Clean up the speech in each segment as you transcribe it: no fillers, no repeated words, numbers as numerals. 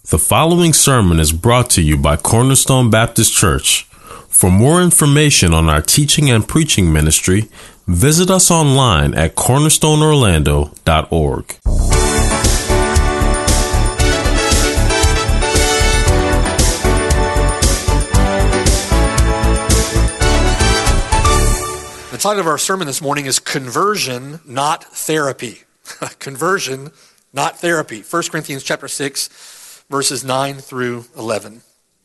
The following sermon is brought to you by Cornerstone Baptist Church. For more information on our teaching and preaching ministry, visit us online at cornerstoneorlando.org. The title of our sermon this morning is Conversion, Not Therapy. Conversion, not therapy. 1 Corinthians chapter 6, verses 9 through 11.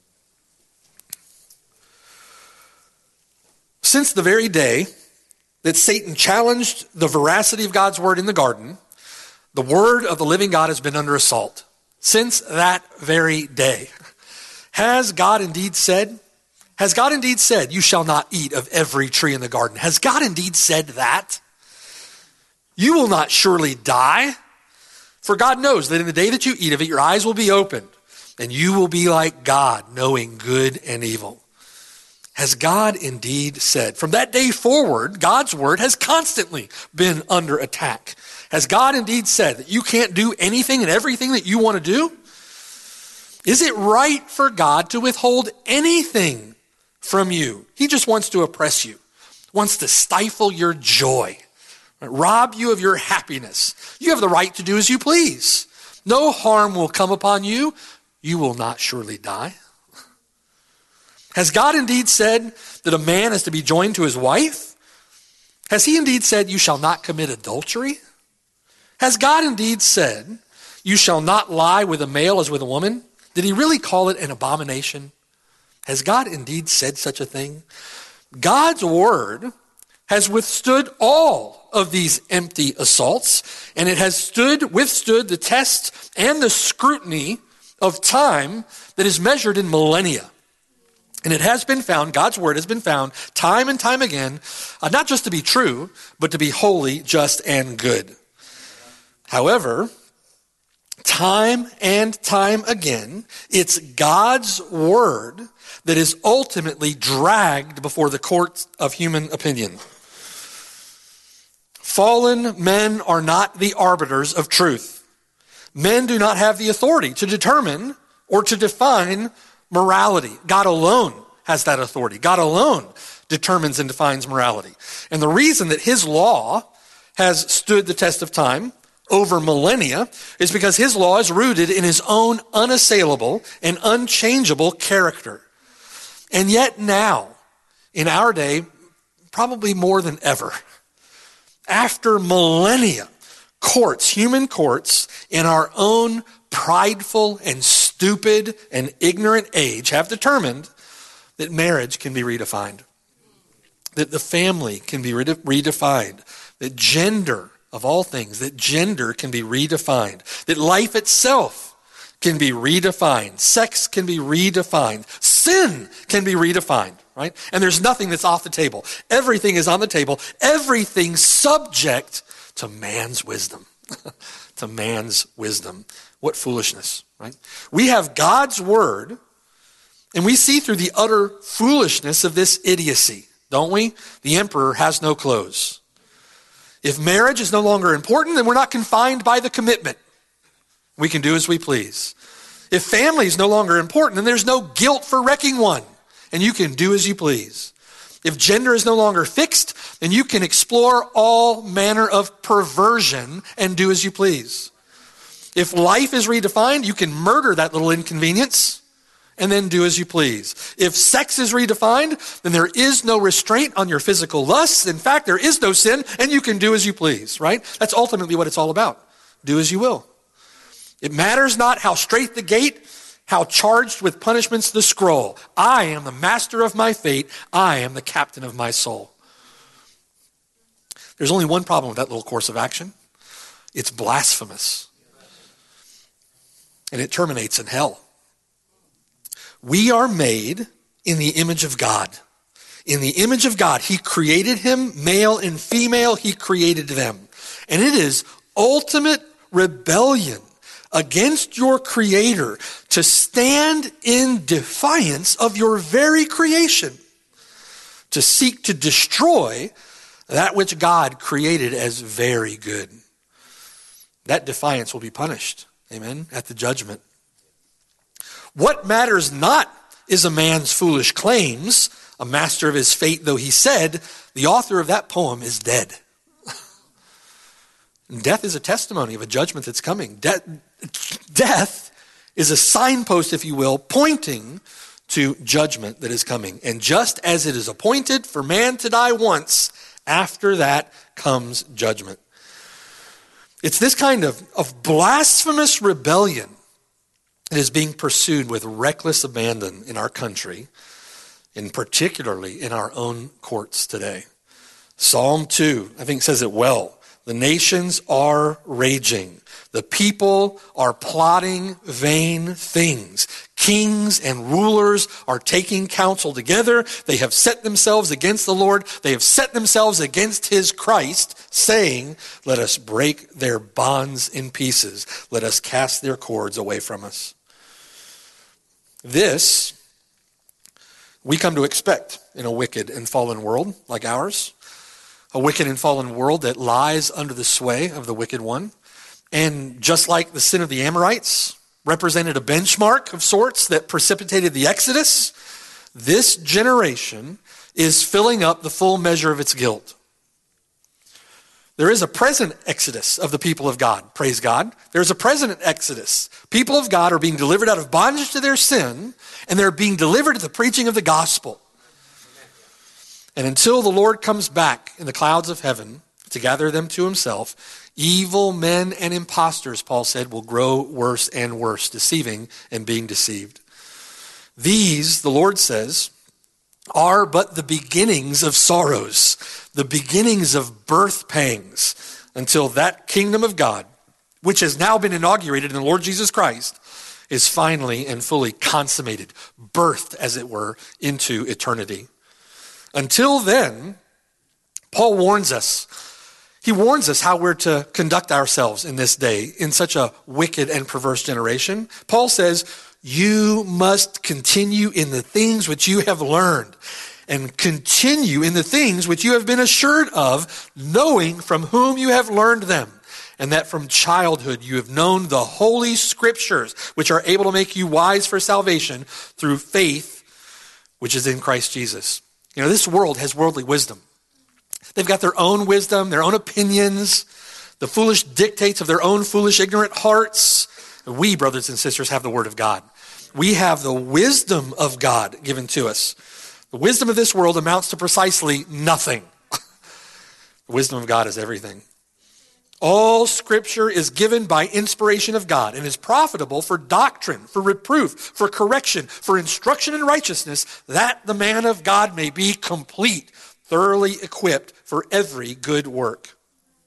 Since the very day that Satan challenged the veracity of God's word in the garden, the word of the living God has been under assault. Since that very day. Has God indeed said, you shall not eat of every tree in the garden? Has God indeed said that? You will not surely die. For God knows that in the day that you eat of it, your eyes will be opened, and you will be like God, knowing good and evil. Has God indeed said? From that day forward, God's word has constantly been under attack. Has God indeed said that you can't do anything and everything that you want to do? Is it right for God to withhold anything from you? He just wants to oppress you, wants to stifle your joy, rob you of your happiness. You have the right to do as you please. No harm will come upon you. You will not surely die. Has God indeed said that a man is to be joined to his wife? Has he indeed said you shall not commit adultery? Has God indeed said you shall not lie with a male as with a woman? Did he really call it an abomination? Has God indeed said such a thing? God's word has withstood all of these empty assaults, and it has withstood the test and the scrutiny of time that is measured in millennia. And it has been found, God's word has been found time and time again, not just to be true, but to be holy, just, and good. However, time and time again, it's God's word that is ultimately dragged before the court of human opinion. Fallen men are not the arbiters of truth. Men do not have the authority to determine or to define morality. God alone has that authority. God alone determines and defines morality. And the reason that his law has stood the test of time over millennia is because his law is rooted in his own unassailable and unchangeable character. And yet now, in our day, probably more than ever, after millennia, human courts, in our own prideful and stupid and ignorant age have determined that marriage can be redefined, that the family can be redefined, that gender, of all things, that gender can be redefined, that life itself can be redefined, sex can be redefined, sin can be redefined, right? And there's nothing that's off the table. Everything is on the table. Everything subject to man's wisdom. To man's wisdom. What foolishness, right? We have God's word, and we see through the utter foolishness of this idiocy, don't we? The emperor has no clothes. If marriage is no longer important, then we're not confined by the commitment. We can do as we please. If family is no longer important, then there's no guilt for wrecking one, and you can do as you please. If gender is no longer fixed, then you can explore all manner of perversion and do as you please. If life is redefined, you can murder that little inconvenience and then do as you please. If sex is redefined, then there is no restraint on your physical lusts. In fact, there is no sin, and you can do as you please, right? That's ultimately what it's all about. Do as you will. It matters not how straight the gate, how charged with punishments the scroll. I am the master of my fate. I am the captain of my soul. There's only one problem with that little course of action. It's blasphemous. And it terminates in hell. We are made in the image of God. In the image of God, he created him, male and female, he created them. And it is ultimate rebellion against your creator to stand in defiance of your very creation, to seek to destroy that which God created as very good. That defiance will be punished, amen, at the judgment. What matters not is a man's foolish claims, a master of his fate though he said, the author of that poem is dead. Death is a testimony of a judgment that's coming. Death is a signpost, if you will, pointing to judgment that is coming. And just as it is appointed for man to die once, after that comes judgment. It's this kind of blasphemous rebellion that is being pursued with reckless abandon in our country, and particularly in our own courts today. Psalm 2, I think, says it well. The nations are raging. The people are plotting vain things. Kings and rulers are taking counsel together. They have set themselves against the Lord. They have set themselves against his Christ, saying, let us break their bonds in pieces. Let us cast their cords away from us. This we come to expect in a wicked and fallen world like ours. A wicked and fallen world that lies under the sway of the wicked one. And just like the sin of the Amorites represented a benchmark of sorts that precipitated the Exodus, this generation is filling up the full measure of its guilt. There is a present exodus of the people of God, praise God. There's a present exodus. People of God are being delivered out of bondage to their sin, and they're being delivered to the preaching of the gospel. And until the Lord comes back in the clouds of heaven to gather them to himself, evil men and impostors, Paul said, will grow worse and worse, deceiving and being deceived. These, the Lord says, are but the beginnings of sorrows, the beginnings of birth pangs, until that kingdom of God, which has now been inaugurated in the Lord Jesus Christ, is finally and fully consummated, birthed, as it were, into eternity. Until then, Paul warns us. He warns us how we're to conduct ourselves in this day in such a wicked and perverse generation. Paul says, you must continue in the things which you have learned, and continue in the things which you have been assured of, knowing from whom you have learned them, and that from childhood you have known the holy scriptures, which are able to make you wise for salvation through faith, which is in Christ Jesus. You know, this world has worldly wisdom. They've got their own wisdom, their own opinions, the foolish dictates of their own foolish, ignorant hearts. We, brothers and sisters, have the word of God. We have the wisdom of God given to us. The wisdom of this world amounts to precisely nothing. The wisdom of God is everything. All scripture is given by inspiration of God and is profitable for doctrine, for reproof, for correction, for instruction in righteousness, that the man of God may be complete, thoroughly equipped for every good work.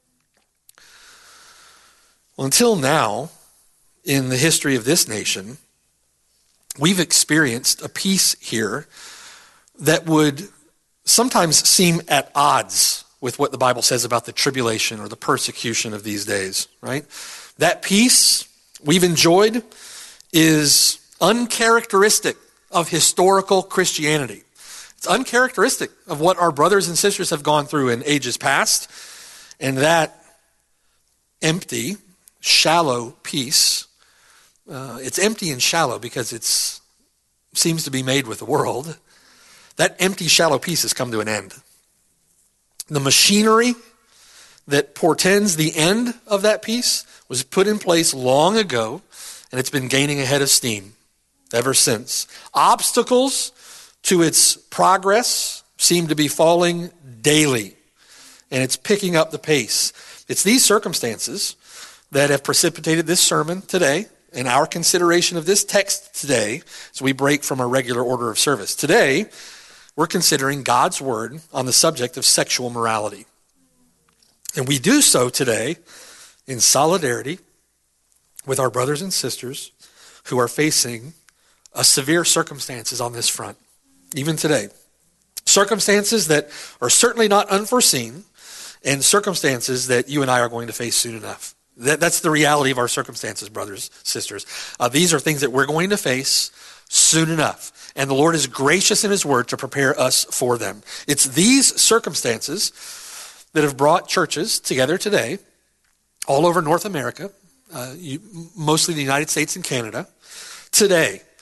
Well, until now, in the history of this nation, we've experienced a peace here that would sometimes seem at odds with what the Bible says about the tribulation or the persecution of these days, right? That peace we've enjoyed is uncharacteristic of historical Christianity. It's uncharacteristic of what our brothers and sisters have gone through in ages past. And that empty, shallow peace, it's empty and shallow because it seems to be made with the world. That empty, shallow peace has come to an end. The machinery that portends the end of that peace was put in place long ago, and it's been gaining a head of steam ever since. Obstacles to its progress seem to be falling daily, and it's picking up the pace. It's these circumstances that have precipitated this sermon today and our consideration of this text today as we break from our regular order of service. Today, we're considering God's word on the subject of sexual morality. And we do so today in solidarity with our brothers and sisters who are facing severe circumstances on this front, even today. Circumstances that are certainly not unforeseen, and circumstances that you and I are going to face soon enough. That's the reality of our circumstances, brothers, sisters. These are things that we're going to face soon enough. And the Lord is gracious in his word to prepare us for them. It's these circumstances that have brought churches together today, all over North America, mostly the United States and Canada, today,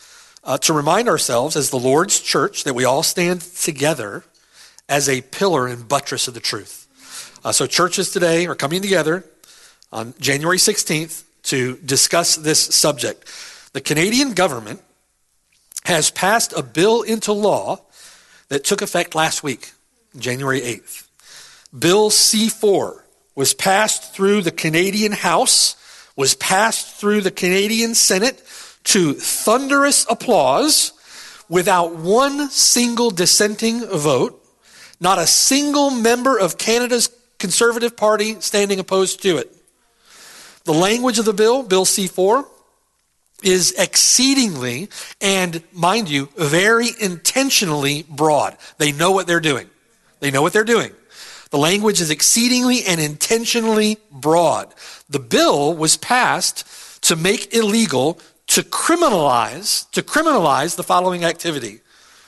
to remind ourselves as the Lord's church that we all stand together as a pillar and buttress of the truth. So churches today are coming together on January 16th to discuss this subject. The Canadian government has passed a bill into law that took effect last week, January 8th. Bill C-4 was passed through the Canadian House, was passed through the Canadian Senate to thunderous applause without one single dissenting vote, not a single member of Canada's Conservative Party standing opposed to it. The language of the bill, Bill C-4, is exceedingly and, mind you, very intentionally broad. They know what they're doing. They know what they're doing. The language is exceedingly and intentionally broad. The bill was passed to make illegal, to criminalize the following activity.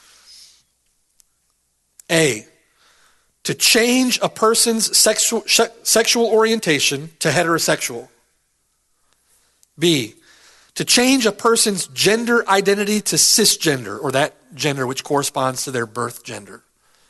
A, to change a person's sexual orientation to heterosexual. B, to change a person's gender identity to cisgender, or that gender which corresponds to their birth gender.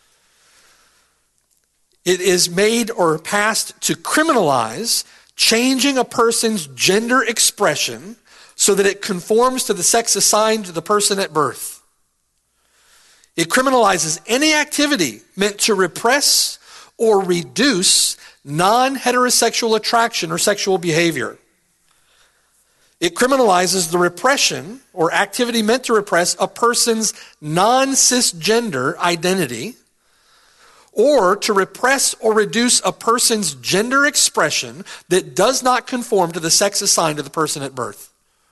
It is made or passed to criminalize changing a person's gender expression so that it conforms to the sex assigned to the person at birth. It criminalizes any activity meant to repress or reduce non-heterosexual attraction or sexual behavior. It criminalizes the repression or activity meant to repress a person's non-cisgender identity, or to repress or reduce a person's gender expression that does not conform to the sex assigned to the person at birth.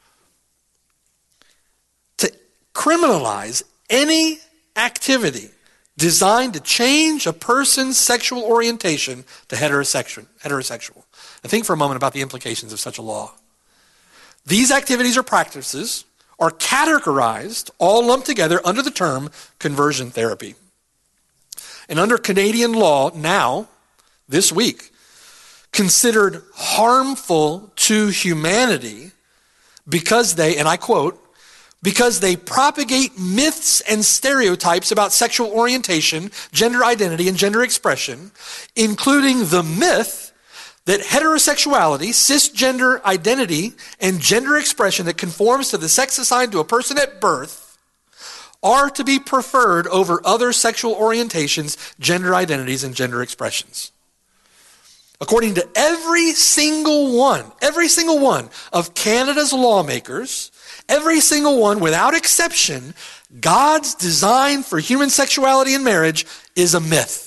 To criminalize any activity designed to change a person's sexual orientation to heterosexual. Now think for a moment about the implications of such a law. These activities or practices are categorized, all lumped together under the term conversion therapy. And under Canadian law now, this week, considered harmful to humanity because they, and I quote, because they propagate myths and stereotypes about sexual orientation, gender identity, and gender expression, including the myth that heterosexuality, cisgender identity, and gender expression that conforms to the sex assigned to a person at birth are to be preferred over other sexual orientations, gender identities, and gender expressions. According to every single one of Canada's lawmakers, every single one without exception, God's design for human sexuality and marriage is a myth.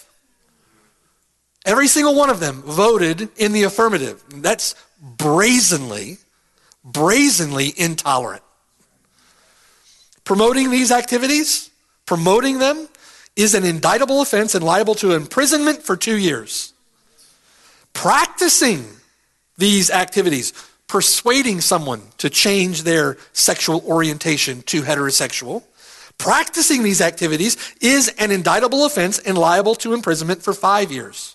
Every single one of them voted in the affirmative. That's brazenly intolerant. Promoting these activities, promoting them, is an indictable offense and liable to imprisonment for 2 years. Practicing these activities, persuading someone to change their sexual orientation to heterosexual, practicing these activities is an indictable offense and liable to imprisonment for 5 years.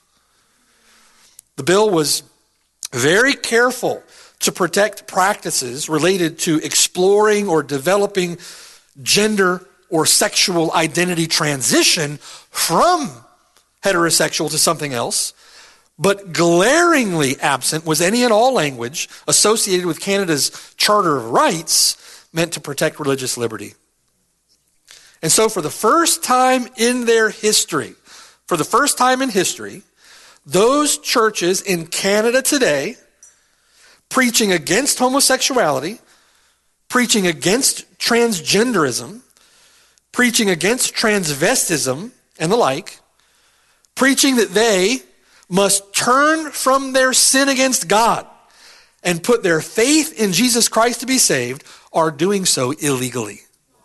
The bill was very careful to protect practices related to exploring or developing gender or sexual identity transition from heterosexual to something else, but glaringly absent was any and all language associated with Canada's Charter of Rights meant to protect religious liberty. And so for the first time in history, those churches in Canada today preaching against homosexuality, preaching against transgenderism, preaching against transvestism and the like, preaching that they must turn from their sin against God and put their faith in Jesus Christ to be saved, are doing so illegally.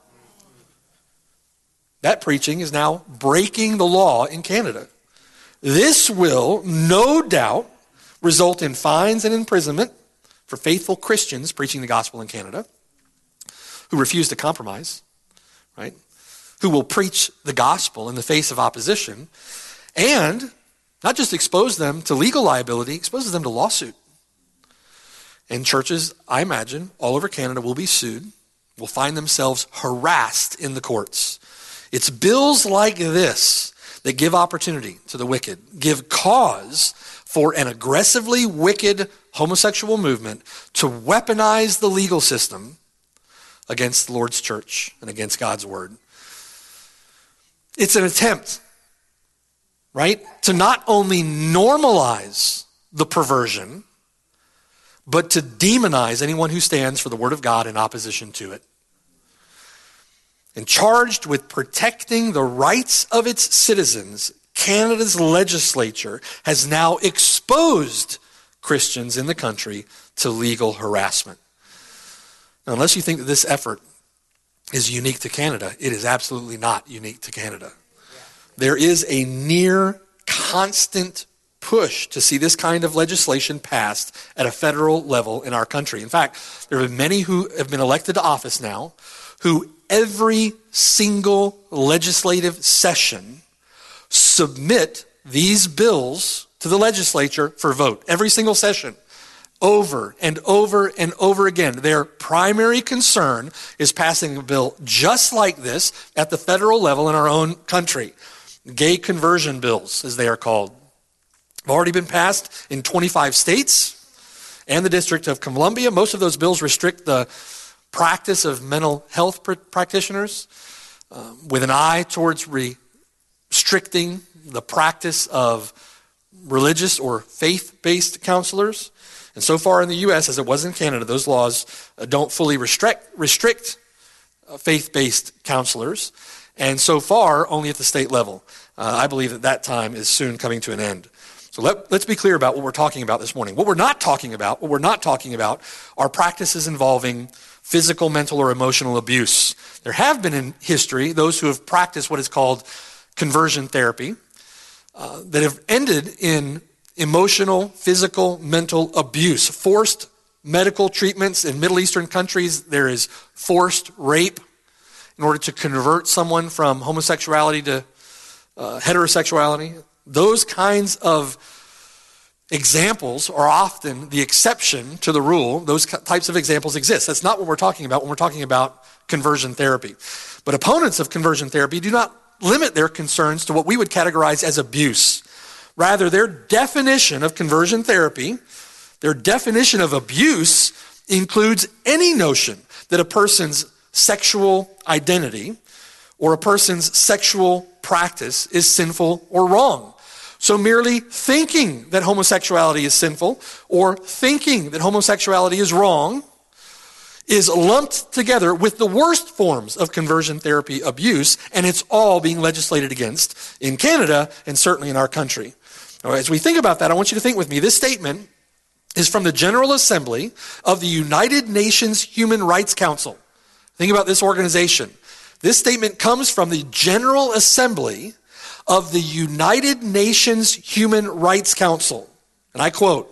That preaching is now breaking the law in Canada. This will, no doubt, result in fines and imprisonment for faithful Christians preaching the gospel in Canada who refuse to compromise, right? Who will preach the gospel in the face of opposition, and not just expose them to legal liability, exposes them to lawsuit. And churches, I imagine, all over Canada will be sued, will find themselves harassed in the courts. It's bills like this that give opportunity to the wicked, give cause for an aggressively wicked homosexual movement to weaponize the legal system against the Lord's church and against God's word. It's an attempt, right, to not only normalize the perversion, but to demonize anyone who stands for the word of God in opposition to it. And charged with protecting the rights of its citizens, Canada's legislature has now exposed Christians in the country to legal harassment. Now, unless you think that this effort is unique to Canada, it is absolutely not unique to Canada. There is a near constant push to see this kind of legislation passed at a federal level in our country. In fact, there have been many who have been elected to office now who every single legislative session submit these bills to the legislature for vote. Every single session, over and over and over again. Their primary concern is passing a bill just like this at the federal level in our own country. Gay conversion bills, as they are called, have already been passed in 25 states and the District of Columbia. Most of those bills restrict the practice of mental health practitioners with an eye towards restricting the practice of religious or faith-based counselors. And so far in the U.S., as it was in Canada, those laws don't fully restrict faith-based counselors. And so far, only at the state level. I believe that time is soon coming to an end. So let's be clear about what we're talking about this morning. What we're not talking about are practices involving physical, mental, or emotional abuse. There have been in history those who have practiced what is called conversion therapy that have ended in emotional, physical, mental abuse. Forced medical treatments in Middle Eastern countries. There is forced rape in order to convert someone from homosexuality to heterosexuality. Those kinds of examples are often the exception to the rule. Those types of examples exist. That's not what we're talking about when we're talking about conversion therapy. But opponents of conversion therapy do not limit their concerns to what we would categorize as abuse. Rather, their definition of conversion therapy, their definition of abuse, includes any notion that a person's sexual identity or a person's sexual practice is sinful or wrong. So merely thinking that homosexuality is sinful or thinking that homosexuality is wrong is lumped together with the worst forms of conversion therapy abuse, and it's all being legislated against in Canada and certainly in our country. All right, as we think about that, I want you to think with me. This statement is from the General Assembly of the United Nations Human Rights Council. Think about this organization. This statement comes from the General Assembly of the United Nations Human Rights Council. And I quote,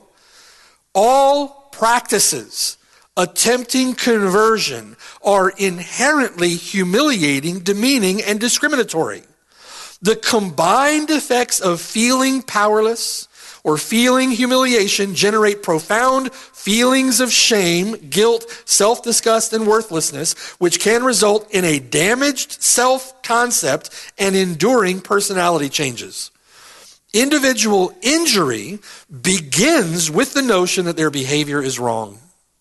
"All practices attempting conversion are inherently humiliating, demeaning, and discriminatory. The combined effects of feeling powerless or feeling humiliation generate profound feelings of shame, guilt, self-disgust, and worthlessness, which can result in a damaged self-concept and enduring personality changes. Individual injury begins with the notion that their behavior is wrong."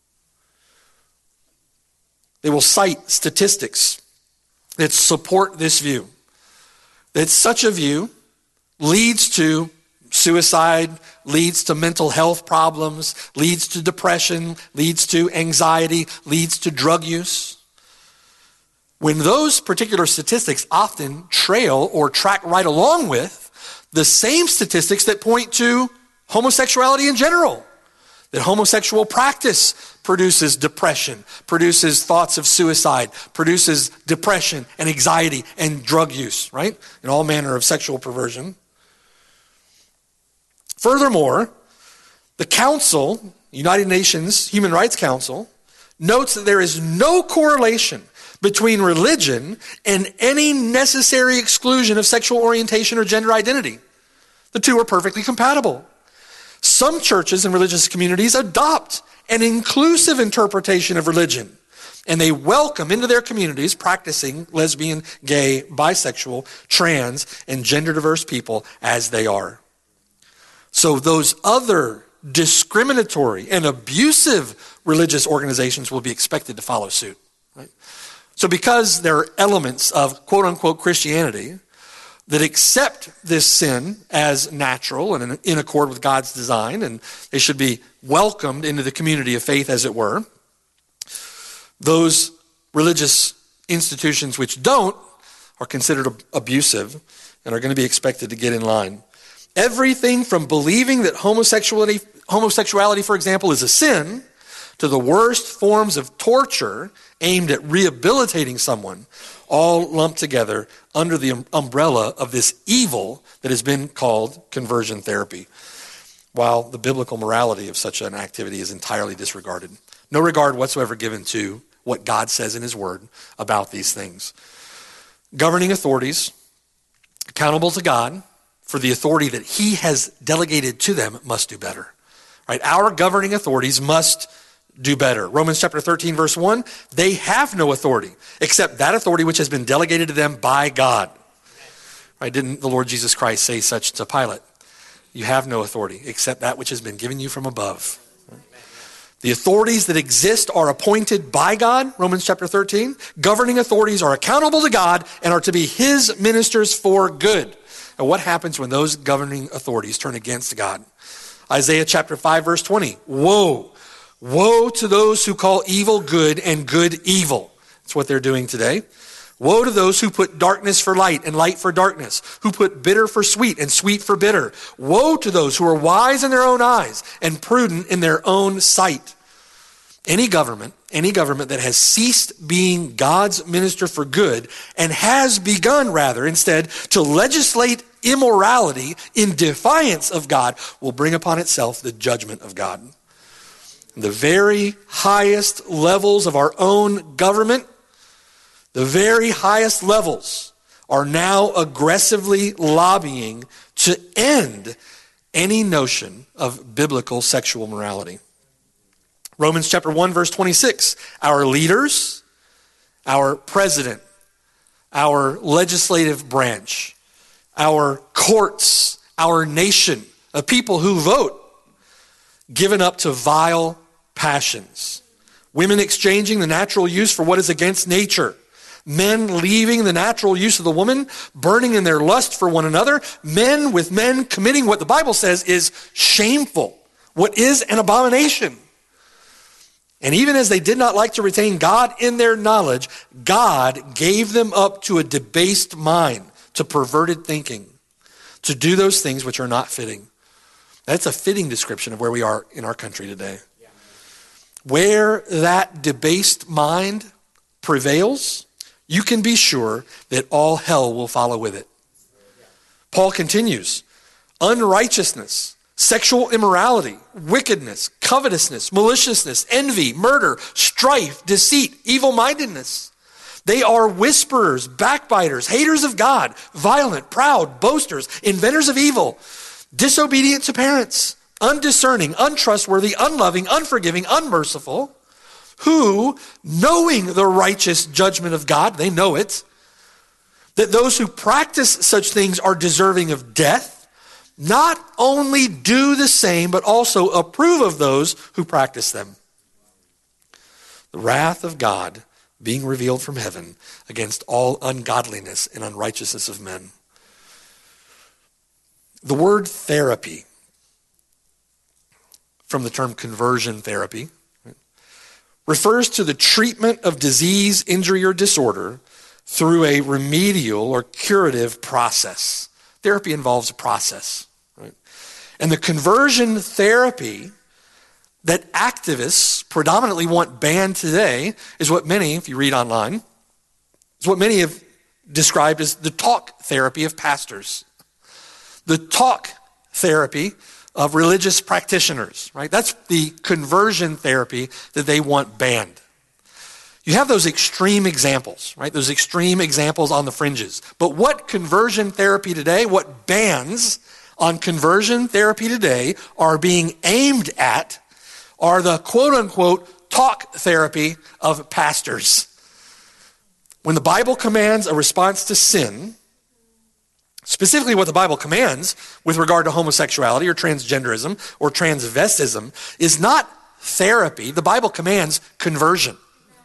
They will cite statistics that support this view, that such a view leads to suicide, leads to mental health problems, leads to depression, leads to anxiety, leads to drug use. When those particular statistics often trail or track right along with the same statistics that point to homosexuality in general, that homosexual practice produces depression, produces thoughts of suicide, produces depression and anxiety and drug use, right? And all manner of sexual perversion. Furthermore, the Council, United Nations Human Rights Council, notes that there is no correlation between religion and any necessary exclusion of sexual orientation or gender identity. The two are perfectly compatible. Some churches and religious communities adopt an inclusive interpretation of religion And they welcome into their communities practicing lesbian, gay, bisexual, trans, and gender diverse people as they are. So those other discriminatory and abusive religious organizations will be expected to follow suit. Right? So because there are elements of quote-unquote Christianity that accept this sin as natural and in accord with God's design, and they should be welcomed into the community of faith, as it were, those religious institutions which don't are considered abusive and are going to be expected to get in line. Everything from believing that homosexuality, for example, is a sin, to the worst forms of torture aimed at rehabilitating someone, all lumped together under the umbrella of this evil that has been called conversion therapy, while the biblical morality of such an activity is entirely disregarded. No regard whatsoever given to what God says in his word about these things. Governing authorities, accountable to God for the authority that he has delegated to them, must do better. Right? Our governing authorities must do better. Romans chapter 13, verse 1, they have no authority except that authority which has been delegated to them by God. Right? Didn't the Lord Jesus Christ say such to Pilate? You have no authority except that which has been given you from above. The authorities that exist are appointed by God, Romans chapter 13. Governing authorities are accountable to God and are to be his ministers for good. And what happens when those governing authorities turn against God? Isaiah chapter 5, verse 20. Woe! Woe to those who call evil good and good evil. That's what they're doing today. Woe to those who put darkness for light and light for darkness, who put bitter for sweet and sweet for bitter. Woe to those who are wise in their own eyes and prudent in their own sight. Any government that has ceased being God's minister for good and has begun, rather, instead, to legislate immorality in defiance of God will bring upon itself the judgment of God. The very highest levels of our own government, the very highest levels, are now aggressively lobbying to end any notion of biblical sexual morality. Romans chapter 1, verse 26, our leaders, our president, our legislative branch, our courts, our nation, a people who vote, given up to vile passions. Women exchanging the natural use for what is against nature. Men leaving the natural use of the woman, burning in their lust for one another. Men with men committing what the Bible says is shameful, what is an abomination. And even as they did not like to retain God in their knowledge, God gave them up to a debased mind, to perverted thinking, to do those things which are not fitting. That's a fitting description of where we are in our country today. Where that debased mind prevails, you can be sure that all hell will follow with it. Paul continues, unrighteousness, sexual immorality, wickedness, covetousness, maliciousness, envy, murder, strife, deceit, evil-mindedness. They are whisperers, backbiters, haters of God, violent, proud, boasters, inventors of evil, disobedient to parents, undiscerning, untrustworthy, unloving, unforgiving, unmerciful, who, knowing the righteous judgment of God, they know it, that those who practice such things are deserving of death, not only do the same, but also approve of those who practice them. The wrath of God being revealed from heaven against all ungodliness and unrighteousness of men. The word therapy, from the term conversion therapy, refers to the treatment of disease, injury, or disorder through a remedial or curative process. Therapy involves a process. Right? And the conversion therapy that activists predominantly want banned today is what many, if you read online, is what many have described as the talk therapy of pastors. The talk therapy of religious practitioners, right? That's the conversion therapy that they want banned. You have those extreme examples, right? Those extreme examples on the fringes. But what conversion therapy today, what bans on conversion therapy today are being aimed at are the quote-unquote talk therapy of pastors. When the Bible commands a response to sin, specifically what the Bible commands with regard to homosexuality or transgenderism or transvestism is not therapy. The Bible commands conversion.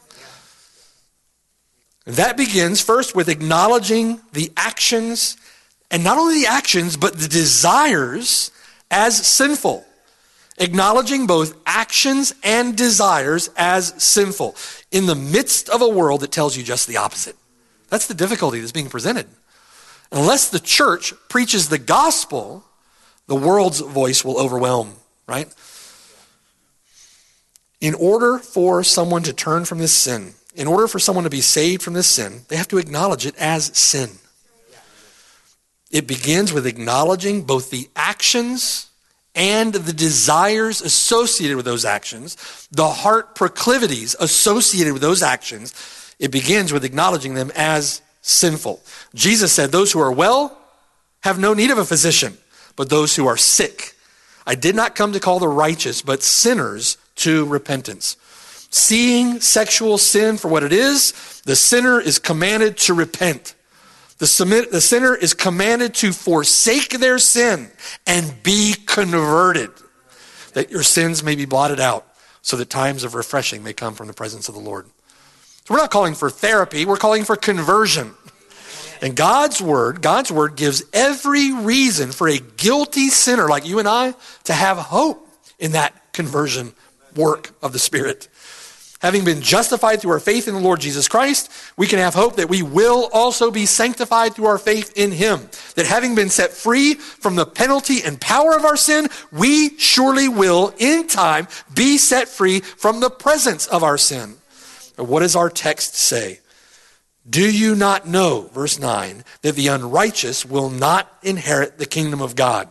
That begins first with acknowledging the actions, and not only the actions, but the desires as sinful. Acknowledging both actions and desires as sinful in the midst of a world that tells you just the opposite. That's the difficulty that's being presented. Unless the church preaches the gospel, the world's voice will overwhelm, right? In order for someone to turn from this sin, in order for someone to be saved from this sin, they have to acknowledge it as sin. It begins with acknowledging both the actions and the desires associated with those actions, the heart proclivities associated with those actions. It begins with acknowledging them as sinful. Jesus said, those who are well have no need of a physician, but those who are sick. I did not come to call the righteous, but sinners to repentance. Seeing sexual sin for what it is, the sinner is commanded to repent. The sinner is commanded to forsake their sin and be converted, that your sins may be blotted out, so that times of refreshing may come from the presence of the Lord. So we're not calling for therapy, we're calling for conversion. And God's word gives every reason for a guilty sinner like you and I to have hope in that conversion work of the Spirit. Having been justified through our faith in the Lord Jesus Christ, we can have hope that we will also be sanctified through our faith in Him. That having been set free from the penalty and power of our sin, we surely will, in time, be set free from the presence of our sin. What does our text say? Do you not know, verse 9, that the unrighteous will not inherit the kingdom of God?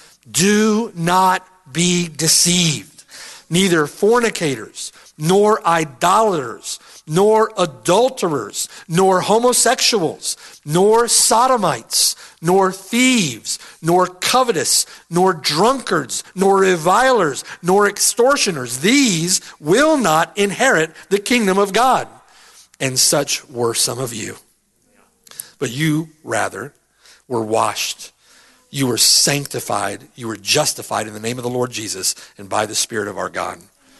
Do not be deceived. Neither fornicators, nor idolaters, nor adulterers, nor homosexuals, nor sodomites, nor thieves, nor covetous, nor drunkards, nor revilers, nor extortioners. These will not inherit the kingdom of God. And such were some of you. But you, rather, were washed. You were sanctified. You were justified in the name of the Lord Jesus and by the Spirit of our God.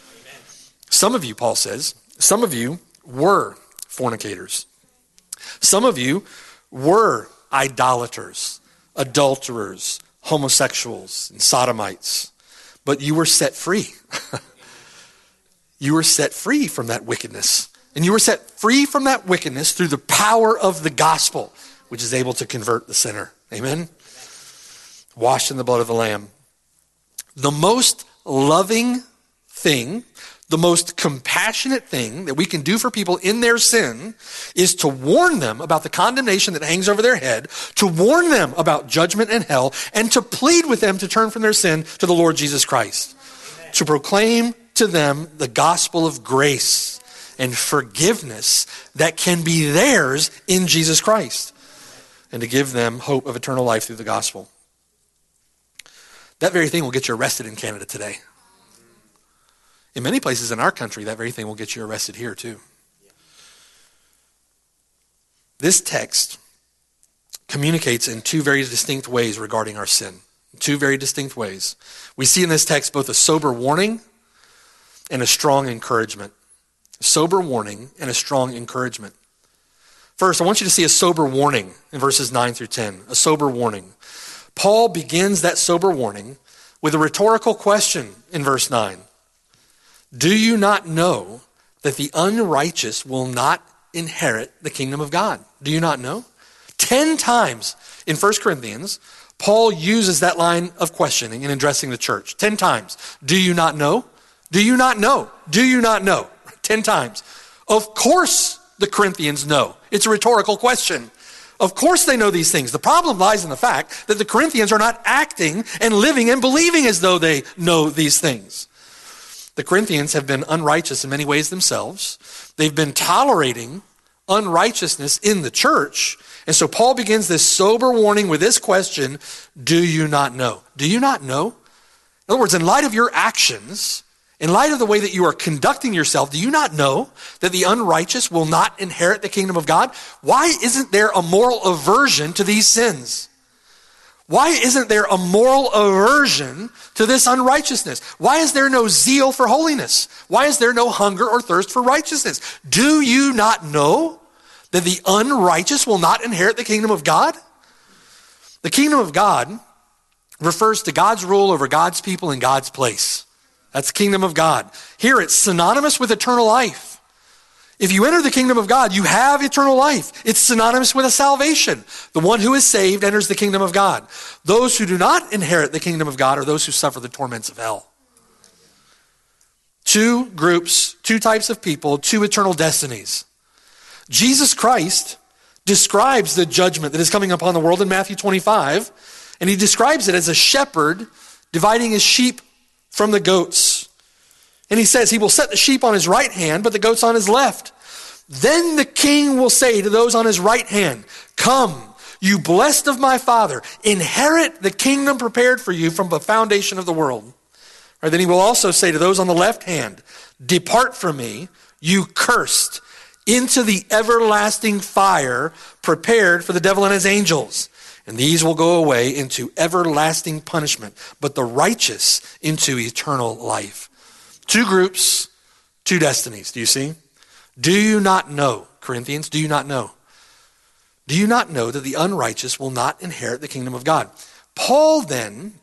Some of you, Paul says, some of you were fornicators. Some of you were idolaters, adulterers, homosexuals, and sodomites. But you were set free. You were set free from that wickedness. And you were set free from that wickedness through the power of the gospel, which is able to convert the sinner. Amen? Washed in the blood of the Lamb. The most loving thing, the most compassionate thing that we can do for people in their sin is to warn them about the condemnation that hangs over their head, to warn them about judgment and hell, and to plead with them to turn from their sin to the Lord Jesus Christ. Amen. To proclaim to them the gospel of grace and forgiveness that can be theirs in Jesus Christ, and to give them hope of eternal life through the gospel. That very thing will get you arrested in Canada today. In many places in our country, that very thing will get you arrested here too. This text communicates in two very distinct ways regarding our sin. Two very distinct ways. We see in this text both a sober warning and a strong encouragement. A sober warning and a strong encouragement. First, I want you to see a sober warning in verses 9 through 10. A sober warning. Paul begins that sober warning with a rhetorical question in verse 9. Do you not know that the unrighteous will not inherit the kingdom of God? Do you not know? 10 times in 1 Corinthians, Paul uses that line of questioning in addressing the church. 10 times. Do you not know? Do you not know? Do you not know? 10 times. Of course the Corinthians know. It's a rhetorical question. Of course they know these things. The problem lies in the fact that the Corinthians are not acting and living and believing as though they know these things. The Corinthians have been unrighteous in many ways themselves. They've been tolerating unrighteousness in the church. And so Paul begins this sober warning with this question, do you not know? Do you not know? In other words, in light of your actions, In light of the way that you are conducting yourself, do you not know that the unrighteous will not inherit the kingdom of God? Why isn't there a moral aversion to these sins? Why isn't there a moral aversion to this unrighteousness? Why is there no zeal for holiness? Why is there no hunger or thirst for righteousness? Do you not know that the unrighteous will not inherit the kingdom of God? The kingdom of God refers to God's rule over God's people in God's place. That's the kingdom of God. Here it's synonymous with eternal life. If you enter the kingdom of God, you have eternal life. It's synonymous with a salvation. The one who is saved enters the kingdom of God. Those who do not inherit the kingdom of God are those who suffer the torments of hell. Two groups, two types of people, two eternal destinies. Jesus Christ describes the judgment that is coming upon the world in Matthew 25, and he describes it as a shepherd dividing his sheep from the goats. And he says he will set the sheep on his right hand, but the goats on his left. Then the king will say to those on his right hand, "Come, you blessed of my Father, inherit the kingdom prepared for you from the foundation of the world." Or then he will also say to those on the left hand, "Depart from me, you cursed, into the everlasting fire prepared for the devil and his angels. And these will go away into everlasting punishment, but the righteous into eternal life." Two groups, two destinies. Do you see? Do you not know, Corinthians, do you not know? Do you not know that the unrighteous will not inherit the kingdom of God? Paul then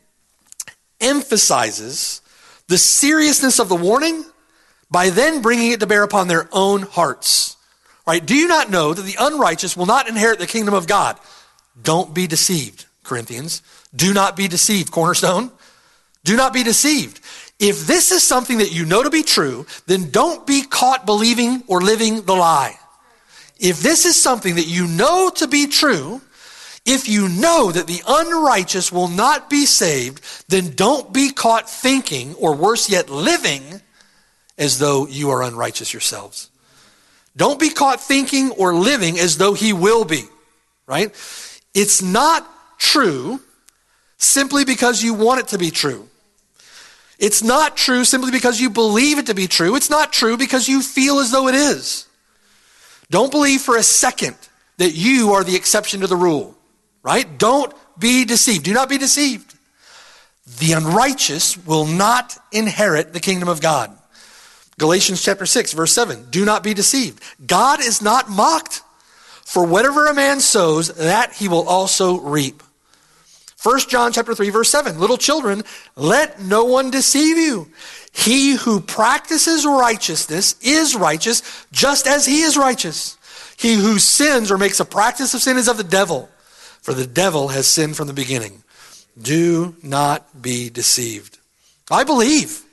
emphasizes the seriousness of the warning by then bringing it to bear upon their own hearts. Right? Do you not know that the unrighteous will not inherit the kingdom of God? Don't be deceived, Corinthians. Do not be deceived, Cornerstone. Do not be deceived. If this is something that you know to be true, then don't be caught believing or living the lie. If this is something that you know to be true, if you know that the unrighteous will not be saved, then don't be caught thinking, or worse yet, living as though you are unrighteous yourselves. Don't be caught thinking or living as though he will be, right? It's not true simply because you want it to be true. It's not true simply because you believe it to be true. It's not true because you feel as though it is. Don't believe for a second that you are the exception to the rule, right? Don't be deceived. Do not be deceived. The unrighteous will not inherit the kingdom of God. Galatians chapter 6, verse 7, do not be deceived. God is not mocked. For whatever a man sows, that he will also reap. 1 John chapter 3, verse 7, little children, let no one deceive you. He who practices righteousness is righteous, just as he is righteous. He who sins or makes a practice of sin is of the devil, for the devil has sinned from the beginning. Do not be deceived. I believe.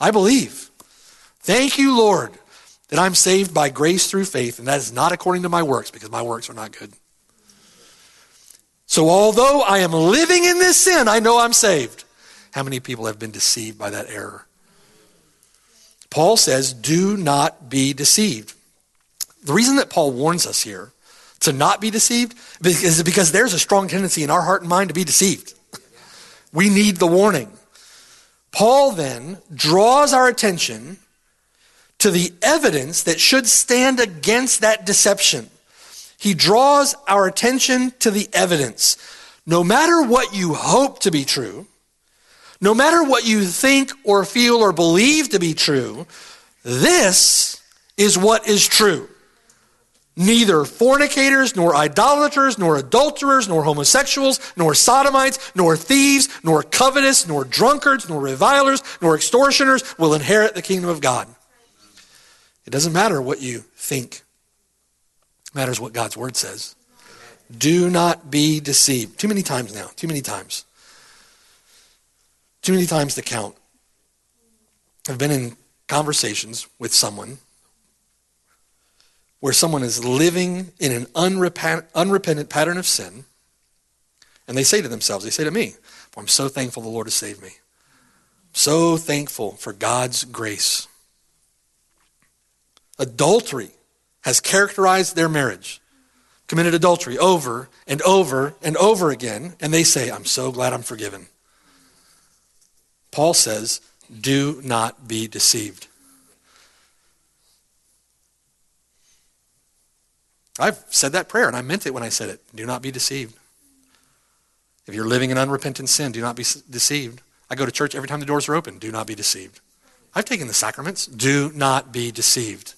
Thank you, Lord, that I'm saved by grace through faith, and that is not according to my works, because my works are not good. So although I am living in this sin, I know I'm saved. How many people have been deceived by that error? Paul says, do not be deceived. The reason that Paul warns us here to not be deceived is because there's a strong tendency in our heart and mind to be deceived. We need the warning. Paul then draws our attention to the evidence that should stand against that deception. He draws our attention to the evidence. No matter what you hope to be true, no matter what you think or feel or believe to be true, this is what is true. Neither fornicators, nor idolaters, nor adulterers, nor homosexuals, nor sodomites, nor thieves, nor covetous, nor drunkards, nor revilers, nor extortioners will inherit the kingdom of God. It doesn't matter what you think. It matters what God's word says. Do not be deceived. Too many times now. Too many times. Too many times to count. I've been in conversations with someone where someone is living in an unrepentant pattern of sin, and they say to themselves, they say to me, I'm so thankful the Lord has saved me. So thankful for God's grace. Adultery has characterized their marriage. Committed adultery over and over and over again, and they say, I'm so glad I'm forgiven. Paul says, Do not be deceived. I've said that prayer, and I meant it when I said it. Do not be deceived. If you're living in unrepentant sin, do not be deceived. I go to church every time the doors are open. Do not be deceived. I've taken the sacraments. Do not be deceived.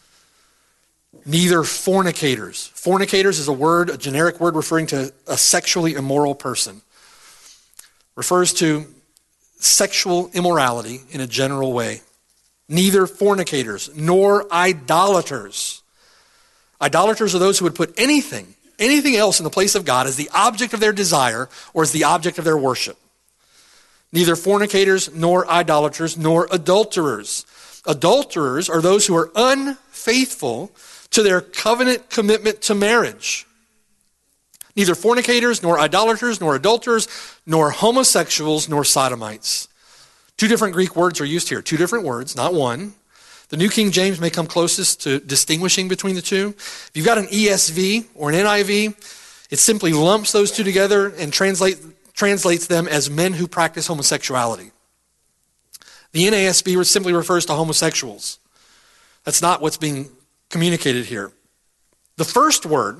Neither fornicators. Fornicators is a generic word referring to a sexually immoral person. Refers to sexual immorality in a general way. Neither fornicators nor idolaters. Idolaters are those who would put anything else in the place of God as the object of their desire or as the object of their worship. Neither fornicators nor idolaters nor adulterers. Adulterers are those who are unfaithful to their covenant commitment to marriage. Neither fornicators nor idolaters nor adulterers nor homosexuals nor sodomites. Two different Greek words are used here. Two different words, not one. The New King James may come closest to distinguishing between the two. If you've got an ESV or an NIV, it simply lumps those two together and translates them as men who practice homosexuality. The NASB simply refers to homosexuals. That's not what's being communicated here. The first word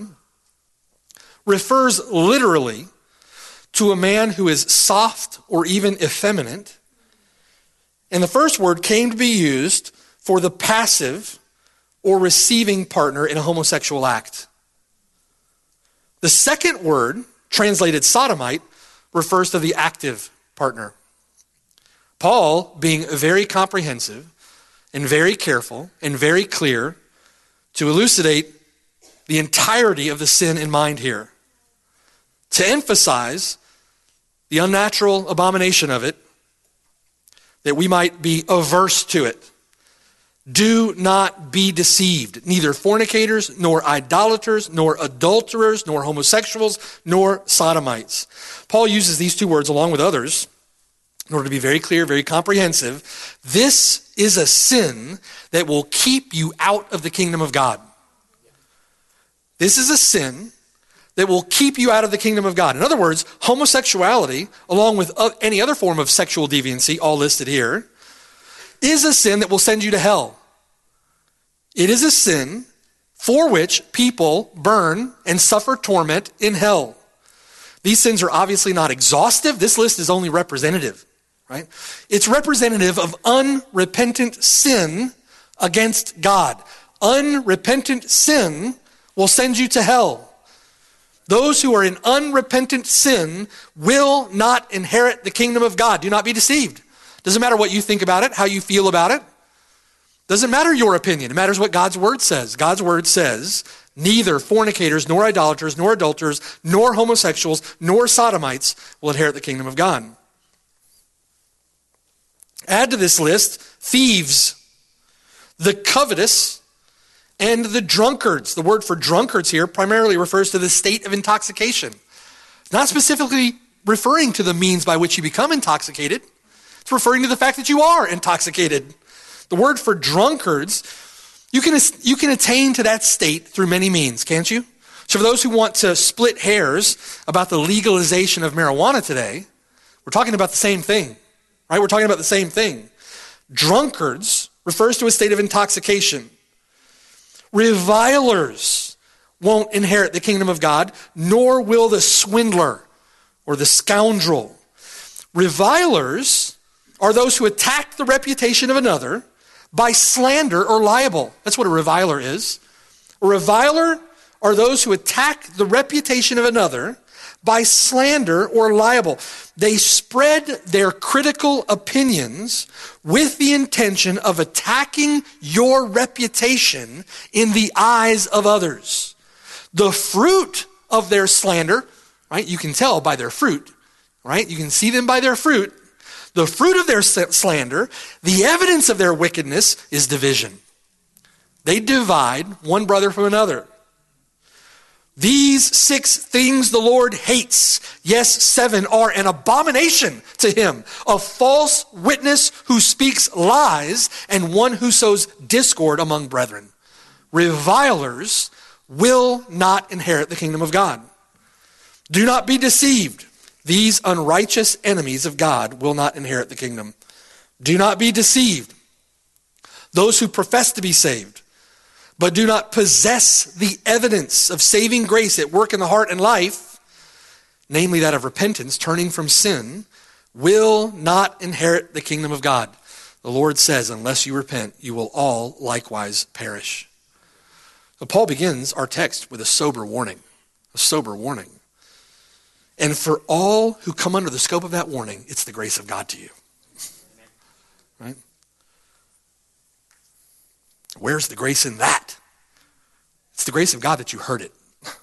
refers literally to a man who is soft or even effeminate. And the first word came to be used for the passive or receiving partner in a homosexual act. The second word, translated sodomite, refers to the active partner. Paul, being very comprehensive and very careful and very clear to elucidate the entirety of the sin in mind here, to emphasize the unnatural abomination of it, that we might be averse to it. Do not be deceived. Neither fornicators, nor idolaters, nor adulterers, nor homosexuals, nor sodomites. Paul uses these two words along with others in order to be very clear, very comprehensive. This is a sin that will keep you out of the kingdom of God. This is a sin that will keep you out of the kingdom of God. In other words, homosexuality, along with any other form of sexual deviancy, all listed here, is a sin that will send you to hell. It is a sin for which people burn and suffer torment in hell. These sins are obviously not exhaustive. This list is only representative, right? It's representative of unrepentant sin against God. Unrepentant sin will send you to hell. Those who are in unrepentant sin will not inherit the kingdom of God. Do not be deceived. Doesn't matter what you think about it, how you feel about it. Doesn't matter your opinion. It matters what God's word says. God's word says, neither fornicators, nor idolaters, nor adulterers, nor homosexuals, nor sodomites will inherit the kingdom of God. Add to this list thieves, the covetous, and the drunkards. The word for drunkards here primarily refers to the state of intoxication. Not specifically referring to the means by which you become intoxicated. It's referring to the fact that you are intoxicated. The word for drunkards, you can attain to that state through many means, can't you? So for those who want to split hairs about the legalization of marijuana today, we're talking about the same thing, right? We're talking about the same thing. Drunkards refers to a state of intoxication. Revilers won't inherit the kingdom of God, nor will the swindler or the scoundrel. Revilers are those who attack the reputation of another by slander or libel. That's what a reviler is. A reviler are those who attack the reputation of another by slander or libel. They spread their critical opinions with the intention of attacking your reputation in the eyes of others. The fruit of their slander, right? You can tell by their fruit, right? You can see them by their fruit. The fruit of their slander, the evidence of their wickedness is division. They divide one brother from another. These 6 things the Lord hates, yes, 7 are an abomination to him: a false witness who speaks lies and one who sows discord among brethren. Revilers will not inherit the kingdom of God. Do not be deceived. These unrighteous enemies of God will not inherit the kingdom. Do not be deceived. Those who profess to be saved, but do not possess the evidence of saving grace at work in the heart and life, namely that of repentance, turning from sin, will not inherit the kingdom of God. The Lord says, unless you repent, you will all likewise perish. So Paul begins our text with a sober warning. A sober warning. And for all who come under the scope of that warning, it's the grace of God to you. Right? Where's the grace in that? It's the grace of God that you heard it.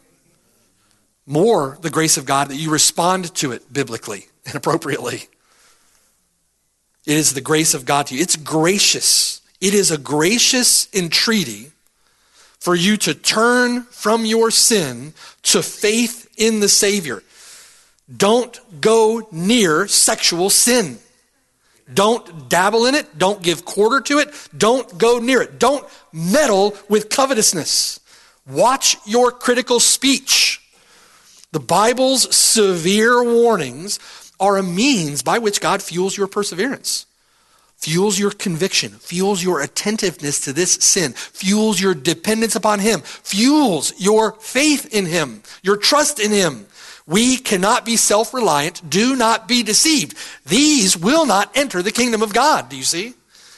More the grace of God that you respond to it biblically and appropriately. It is the grace of God to you. It's gracious. It is a gracious entreaty for you to turn from your sin to faith in the Savior. Don't go near sexual sin. Don't dabble in it. Don't give quarter to it. Don't go near it. Don't meddle with covetousness. Watch your critical speech. The Bible's severe warnings are a means by which God fuels your perseverance, fuels your conviction, fuels your attentiveness to this sin, fuels your dependence upon Him, fuels your faith in Him, your trust in Him. We cannot be self-reliant. Do not be deceived. These will not enter the kingdom of God. Do you see?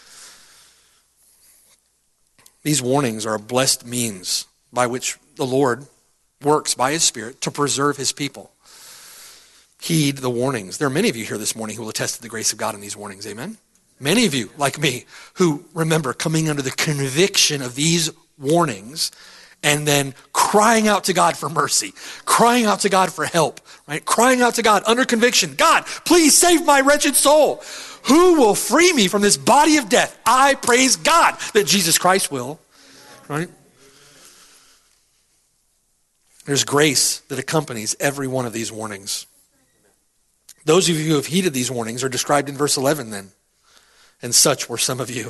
These warnings are a blessed means by which the Lord works by His Spirit to preserve His people. Heed the warnings. There are many of you here this morning who will attest to the grace of God in these warnings. Amen? Many of you, like me, who remember coming under the conviction of these warnings and then crying out to God for mercy, crying out to God for help, right? Crying out to God under conviction. God, please save my wretched soul. Who will free me from this body of death? I praise God that Jesus Christ will, right? There's grace that accompanies every one of these warnings. Those of you who have heeded these warnings are described in verse 11 then. And such were some of you.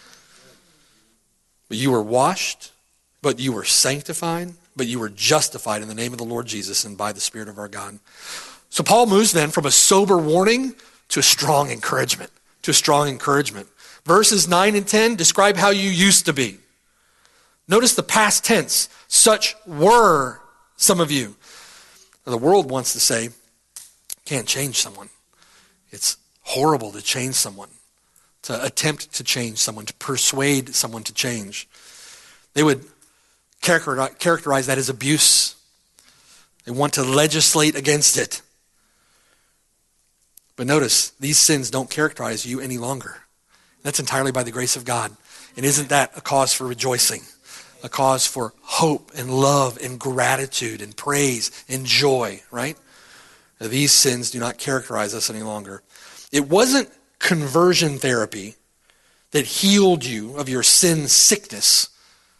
But you were washed, but you were sanctified, but you were justified in the name of the Lord Jesus and by the Spirit of our God. So Paul moves then from a sober warning to a strong encouragement. Verses 9 and 10 describe how you used to be. Notice the past tense. Such were some of you. Now, the world wants to say, can't change someone. It's horrible to change someone, to attempt to change someone, to persuade someone to change. They would characterize that as abuse. They want to legislate against it. But notice, these sins don't characterize you any longer. That's entirely by the grace of God. And isn't that a cause for rejoicing? A cause for hope and love and gratitude and praise and joy, right? These sins do not characterize us any longer. It wasn't conversion therapy that healed you of your sin sickness.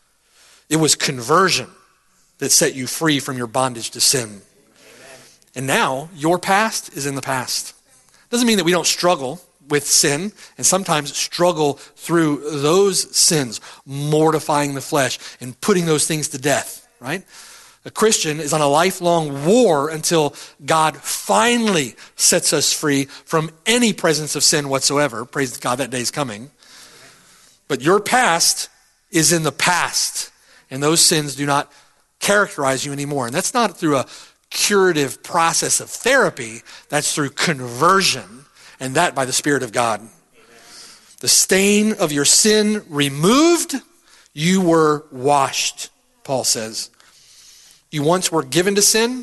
It was conversion that set you free from your bondage to sin. Amen. And now your past is in the past. Doesn't mean that we don't struggle with sin and sometimes struggle through those sins, mortifying the flesh and putting those things to death, right? A Christian is on a lifelong war until God finally sets us free from any presence of sin whatsoever. Praise God, that day is coming. But your past is in the past, and those sins do not characterize you anymore. And that's not through a curative process of therapy. That's through conversion, and that by the Spirit of God. Amen. The stain of your sin removed, you were washed, Paul says. You once were given to sin,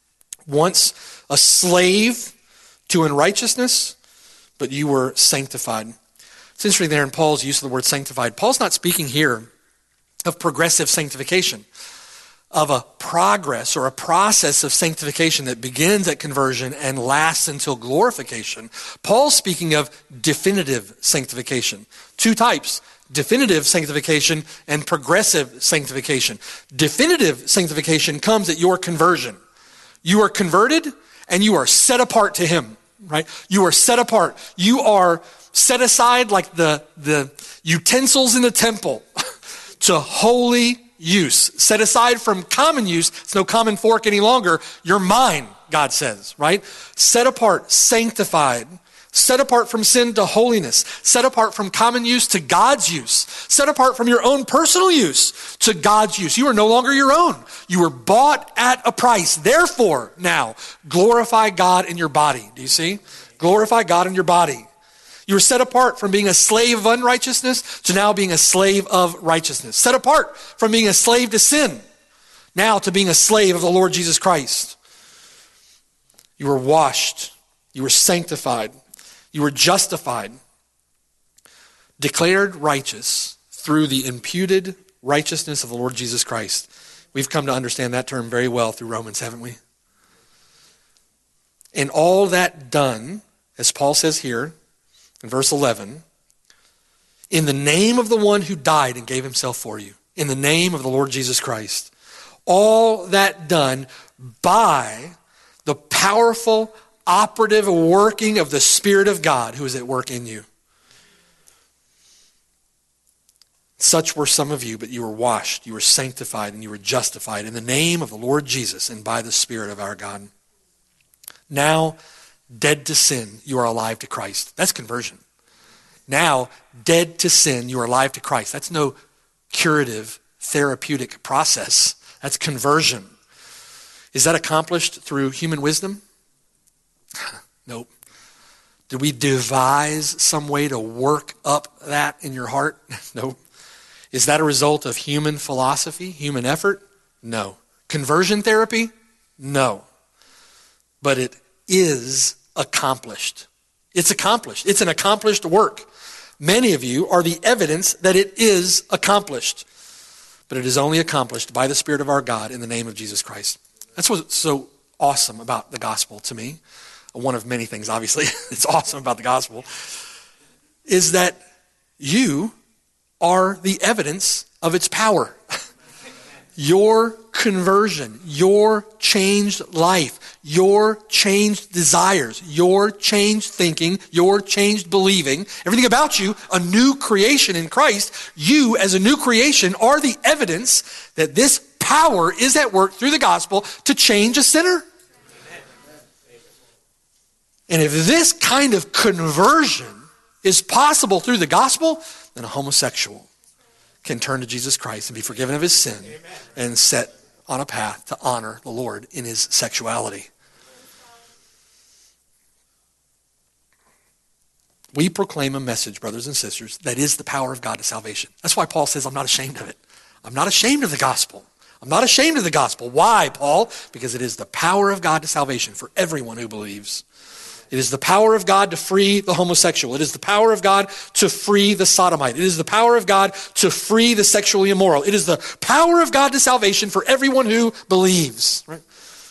once a slave to unrighteousness, but you were sanctified. It's interesting there in Paul's use of the word sanctified. Paul's not speaking here of progressive sanctification, of a progress or a process of sanctification that begins at conversion and lasts until glorification. Paul's speaking of definitive sanctification. Two types. Definitive sanctification and progressive sanctification. Definitive sanctification comes at your conversion. You are converted and you are set apart to Him, right? You are set apart. You are set aside like the utensils in the temple to holy use. Set aside from common use. It's no common fork any longer. You're mine, God says, right? Set apart, sanctified. Set apart from sin to holiness. Set apart from common use to God's use. Set apart from your own personal use to God's use. You are no longer your own. You were bought at a price. Therefore, now, glorify God in your body. Do you see? Glorify God in your body. You were set apart from being a slave of unrighteousness to now being a slave of righteousness. Set apart from being a slave to sin, now to being a slave of the Lord Jesus Christ. You were washed. You were sanctified. You were justified. Declared righteous through the imputed righteousness of the Lord Jesus Christ. We've come to understand that term very well through Romans, haven't we? And all that done, as Paul says here in verse 11, in the name of the one who died and gave himself for you, in the name of the Lord Jesus Christ. All that done by the powerful, operative working of the Spirit of God who is at work in you. Such were some of you, but you were washed, you were sanctified, and you were justified in the name of the Lord Jesus and by the Spirit of our God. Now, dead to sin, you are alive to Christ. That's conversion. Now, dead to sin, you are alive to Christ. That's no curative, therapeutic process. That's conversion. Is that accomplished through human wisdom? Nope. Did we devise some way to work up that in your heart? Nope. Is that a result of human philosophy, human effort? No. Conversion therapy? No. But it is accomplished. It's accomplished. It's an accomplished work. Many of you are the evidence that it is accomplished. But it is only accomplished by the Spirit of our God in the name of Jesus Christ. That's what's so awesome about the gospel to me. One of many things, obviously, it's awesome about the gospel, is that you are the evidence of its power. Your conversion, your changed life, your changed desires, your changed thinking, your changed believing, everything about you, a new creation in Christ, you as a new creation are the evidence that this power is at work through the gospel to change a sinner. And if this kind of conversion is possible through the gospel, then a homosexual can turn to Jesus Christ and be forgiven of his sin and set on a path to honor the Lord in his sexuality. We proclaim a message, brothers and sisters, that is the power of God to salvation. That's why Paul says, I'm not ashamed of it. I'm not ashamed of the gospel. I'm not ashamed of the gospel. Why, Paul? Because it is the power of God to salvation for everyone who believes. It is the power of God to free the homosexual. It is the power of God to free the sodomite. It is the power of God to free the sexually immoral. It is the power of God to salvation for everyone who believes. Right?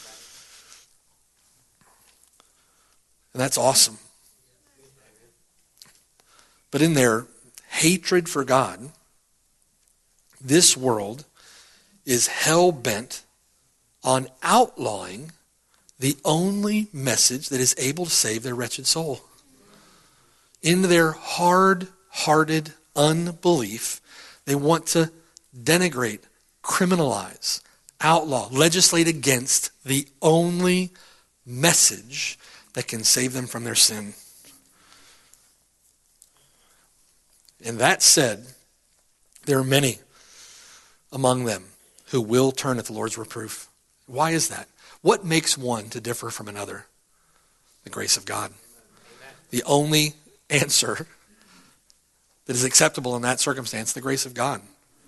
And that's awesome. But in their hatred for God, this world is hell-bent on outlawing the only message that is able to save their wretched soul. In their hard-hearted unbelief, they want to denigrate, criminalize, outlaw, legislate against the only message that can save them from their sin. And that said, there are many among them who will turn at the Lord's reproof. Why is that? What makes one to differ from another? The grace of God. Amen. The only answer that is acceptable in that circumstance, the grace of God.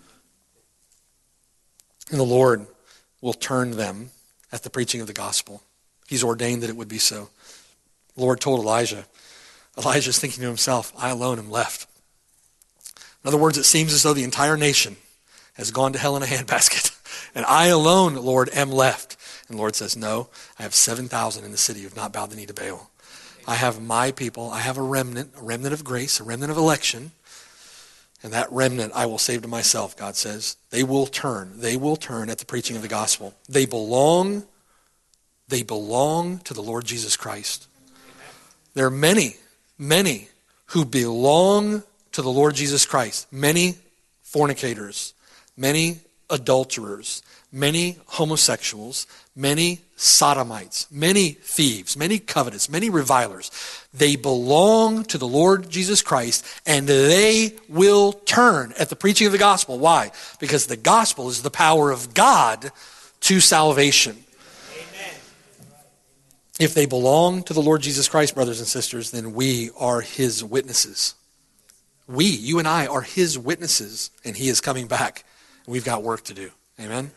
And the Lord will turn them at the preaching of the gospel. He's ordained that it would be so. The Lord told Elijah's thinking to himself, I alone am left. In other words, it seems as though the entire nation has gone to hell in a handbasket. And I alone, Lord, am left. And the Lord says, no, I have 7,000 in the city who have not bowed the knee to Baal. I have my people. I have a remnant of grace, a remnant of election. And that remnant I will save to myself, God says. They will turn at the preaching of the gospel. They belong to the Lord Jesus Christ. There are many who belong to the Lord Jesus Christ. Many fornicators, many adulterers, many homosexuals, many sodomites, many thieves, many covetous, many revilers. They belong to the Lord Jesus Christ, and they will turn at the preaching of the gospel. Why? Because the gospel is the power of God to salvation. Amen. If they belong to the Lord Jesus Christ, brothers and sisters, then we are his witnesses. We, you and I, are his witnesses, and he is coming back. We've got work to do. Amen?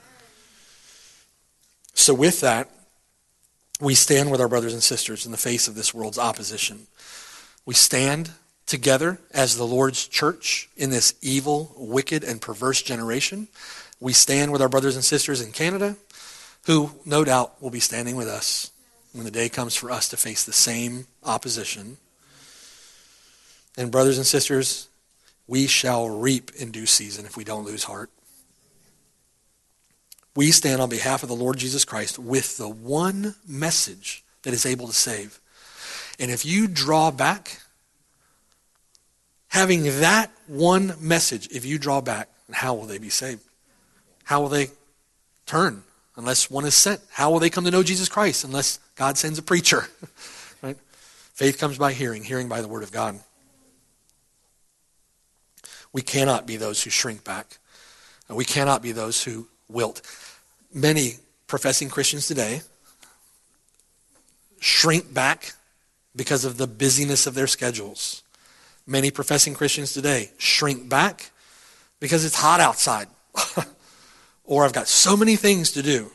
So with that, we stand with our brothers and sisters in the face of this world's opposition. We stand together as the Lord's church in this evil, wicked, and perverse generation. We stand with our brothers and sisters in Canada, who no doubt will be standing with us when the day comes for us to face the same opposition. And brothers and sisters, we shall reap in due season if we don't lose heart. We stand on behalf of the Lord Jesus Christ with the one message that is able to save. And if you draw back, having that one message, if you draw back, how will they be saved? How will they turn unless one is sent? How will they come to know Jesus Christ unless God sends a preacher? Right? Faith comes by hearing, hearing by the word of God. We cannot be those who shrink back. We cannot be those who wilt. Many professing Christians today shrink back because of the busyness of their schedules. Many professing Christians today shrink back because it's hot outside. Or I've got so many things to do.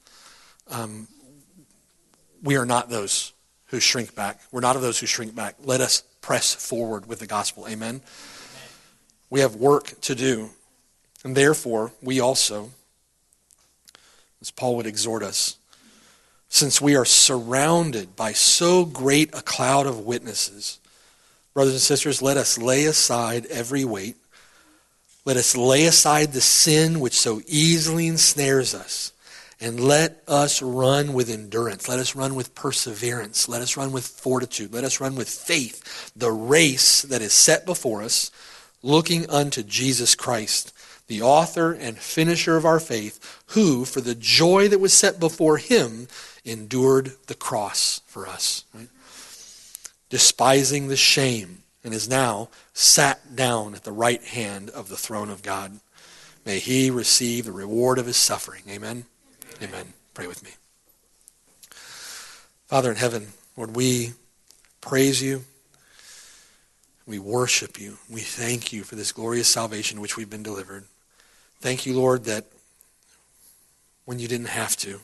We are not those who shrink back. We're not of those who shrink back. Let us press forward with the gospel. Amen? We have work to do. And therefore, we also, as Paul would exhort us, since we are surrounded by so great a cloud of witnesses, brothers and sisters, let us lay aside every weight. Let us lay aside the sin which so easily ensnares us, and let us run with endurance. Let us run with perseverance. Let us run with fortitude. Let us run with faith the race that is set before us, looking unto Jesus Christ, the author and finisher of our faith, who, for the joy that was set before him, endured the cross for us, right? Despising the shame, and is now sat down at the right hand of the throne of God. May he receive the reward of his suffering. Amen? Amen. Pray with me. Father in heaven, Lord, we praise you. We worship you. We thank you for this glorious salvation which we've been delivered. Thank you, Lord, that when you didn't have to,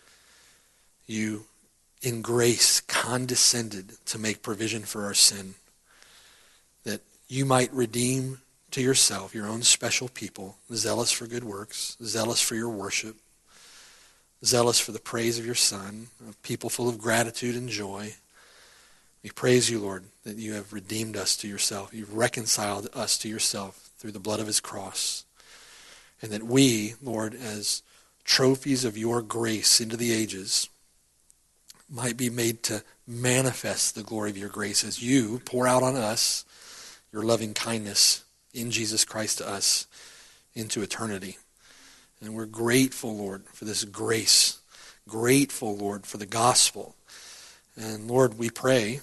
you in grace condescended to make provision for our sin, that you might redeem to yourself your own special people, zealous for good works, zealous for your worship, zealous for the praise of your Son, a people full of gratitude and joy. We praise you, Lord, that you have redeemed us to yourself. You've reconciled us to yourself through the blood of his cross. And that we, Lord, as trophies of your grace into the ages, might be made to manifest the glory of your grace as you pour out on us your loving kindness in Jesus Christ to us into eternity. And we're grateful, Lord, for this grace. Grateful, Lord, for the gospel. And Lord, we pray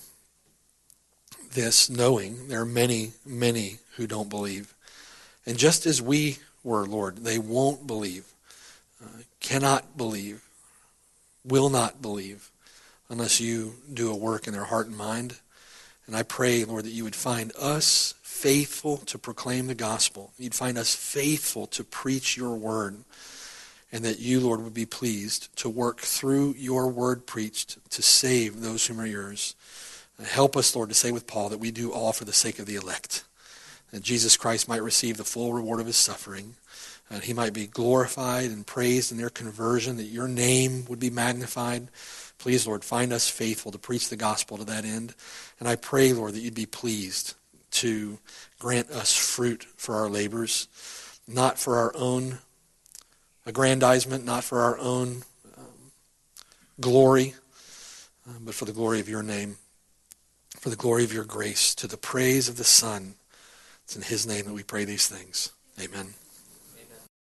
this knowing there are many, many who don't believe. And just as we were, Lord, they won't believe, cannot believe, will not believe unless you do a work in their heart and mind. And I pray, Lord, that you would find us faithful to proclaim the gospel. You'd find us faithful to preach your word. And that you, Lord, would be pleased to work through your word preached to save those whom are yours. Help us, Lord, to say with Paul that we do all for the sake of the elect. That Jesus Christ might receive the full reward of his suffering. That he might be glorified and praised in their conversion. That your name would be magnified. Please, Lord, find us faithful to preach the gospel to that end. And I pray, Lord, that you'd be pleased to grant us fruit for our labors. Not for our own aggrandizement, not for our own glory, but for the glory of your name, for the glory of your grace, to the praise of the Son. It's in his name that we pray these things. Amen.